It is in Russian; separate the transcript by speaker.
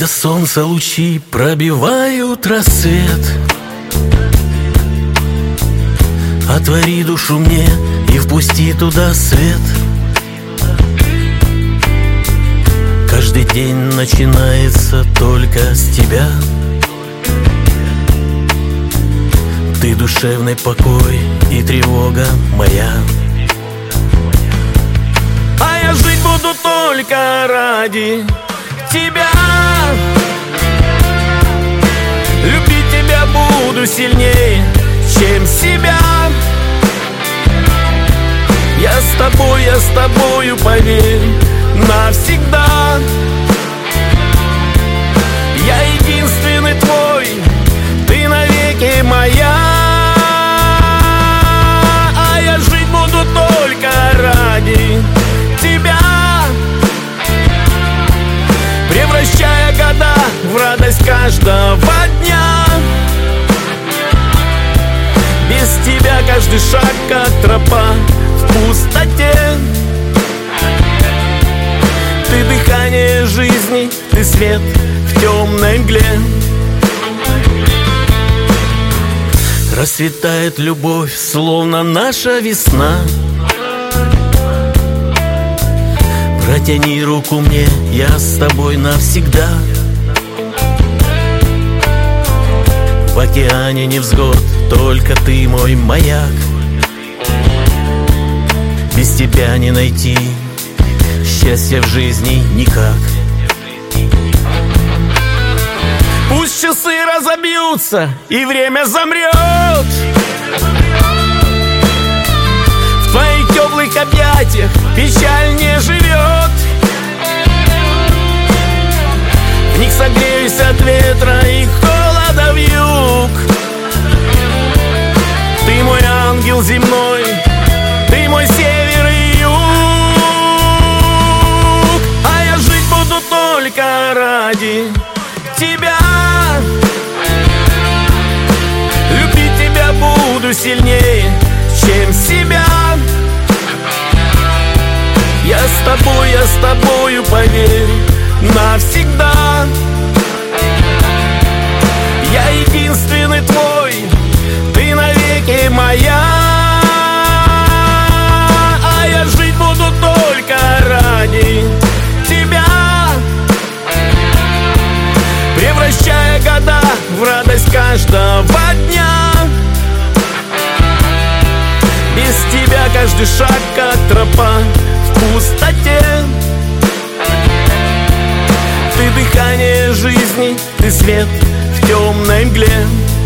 Speaker 1: Когда солнце лучи пробивают рассвет, отвори душу мне и впусти туда свет. Каждый день начинается только с тебя. Ты душевный покой и тревога моя. А я жить буду только ради тебя. Любить тебя буду сильнее, чем себя. Я с тобою, поверь, навсегда. Я единственный твой, ты навеки моя. А я жить буду только ради тебя, превращая года в радость каждого дня. Без тебя каждый шаг как тропа в пустоте. Ты дыхание жизни, ты свет в темной мгле. Расцветает любовь, словно наша весна. Протяни руку мне, я с тобой навсегда. В океане невзгод, только ты мой маяк. Без тебя не найти счастья в жизни никак. Пусть часы разобьются и время замрет, в твоих теплых объятиях печаль не живет. В них согреюсь от ветра и холода вьюг. Ты мой ангел земной, ты мой север и юг. А я жить буду только ради тебя. Любить тебя буду сильнее, чем себя. Я с тобою, поверь, навсегда. Я единственный твой, ты навеки моя. А я жить буду только ради тебя, превращая года в радость каждого дня. Без тебя каждый шаг как тропа в пустоте. Ты дыхание жизни, ты свет в темной мгле.